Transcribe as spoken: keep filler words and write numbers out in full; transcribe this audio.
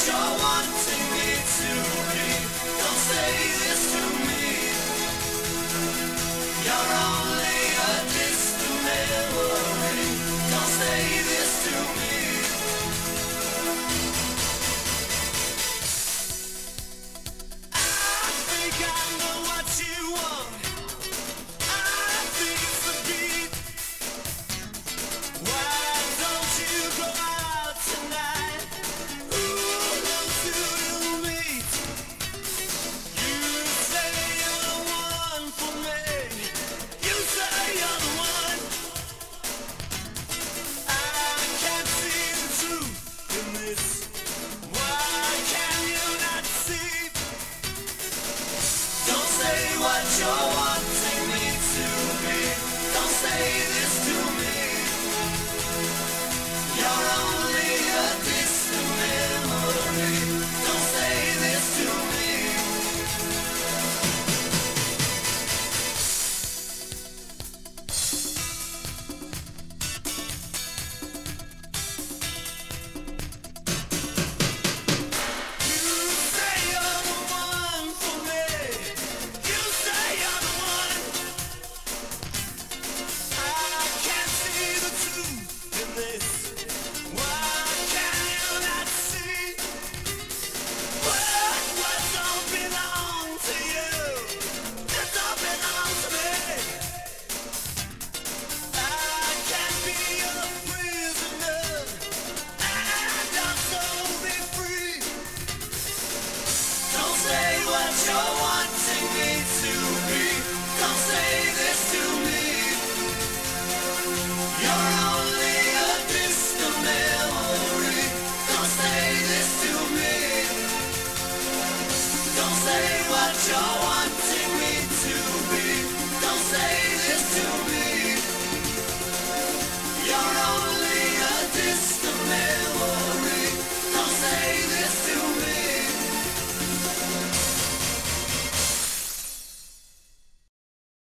you're wanting me to be. Don't say this to me. You're only a distant memory. Don't say this to me. I think I know what you want. I think it's the beat. Why don't you go out tonight? Ooh, those two meet. You say you're the one for me. You say you're the one. I can't see the truth in this. Why can you not see? Don't say what you're wanting me to be. Don't say this to me. You're only a distant memory. Don't say this to me. You say you're the one for me. You say you're the one. I can't see the truth in this. Why can you not see? What what don't belong to you? It don't belong to me. I can't be a prisoner and also be free. Don't say what you're wanting me to be. Don't say this to me. You're only a distant memory. Don't say this to me. Don't say what you're